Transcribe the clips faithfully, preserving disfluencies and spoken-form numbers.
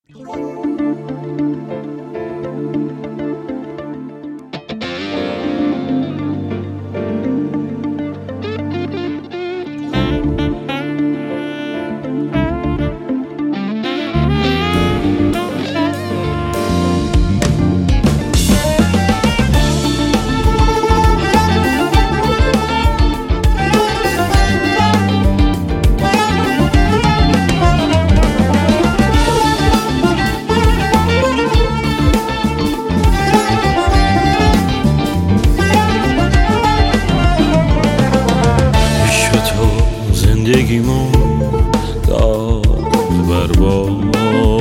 زندگیمو داد بر باد،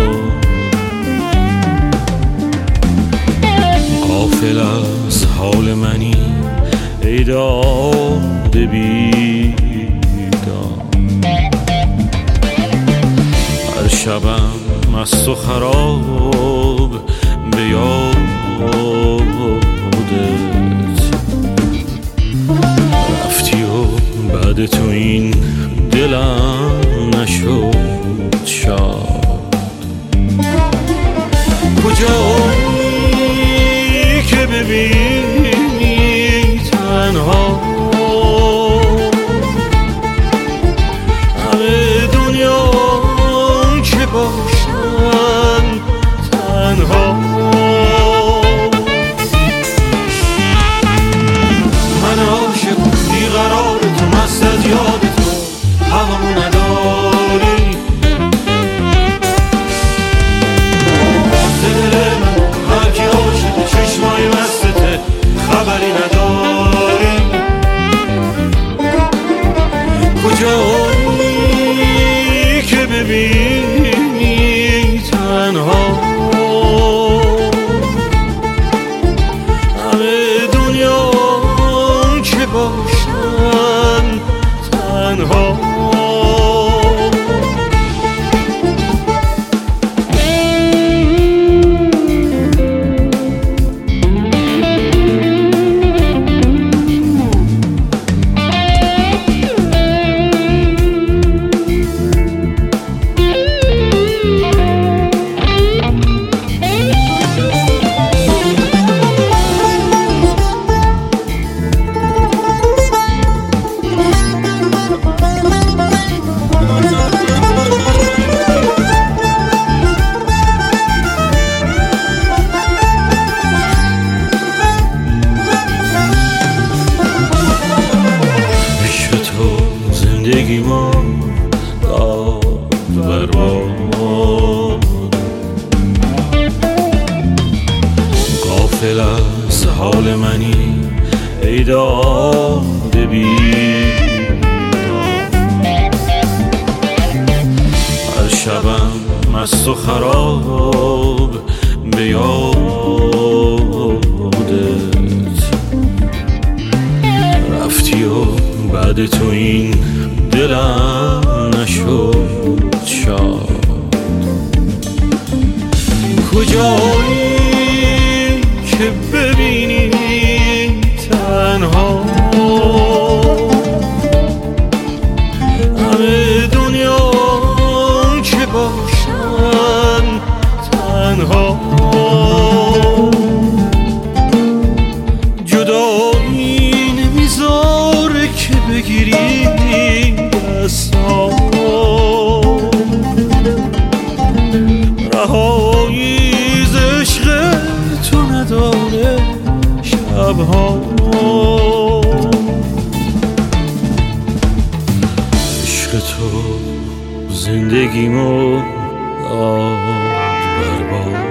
غافل از حال منی ای داد بیدار. هر شبم مست و خراب به یادت رفتی و بعد تو این دلم نشد شاد. کجایی که ببینی تنها همه دنیا که باشن تنها. من عاشق بیقرار تو، مست از یاد تو، هوامو نداری. دل من هرکی عاشق چشمای مستته، خبری نداری. کجایی که ببینی تنها همه دنیا که باشن تنها. زندگیمو داد بر باد، غافل از حال منی ای داد بیدار. هر شبم مست و خراب به یادت رفتی و بعد تو این دلم نشد شاد. کجایی که ببینی تنها همه دنیا که باشن تنها. جدایی نمیذاره که بگیری دستام، رهایی ز عشق تو نداره شبها. عشق تو زندگیمو داد بر باد.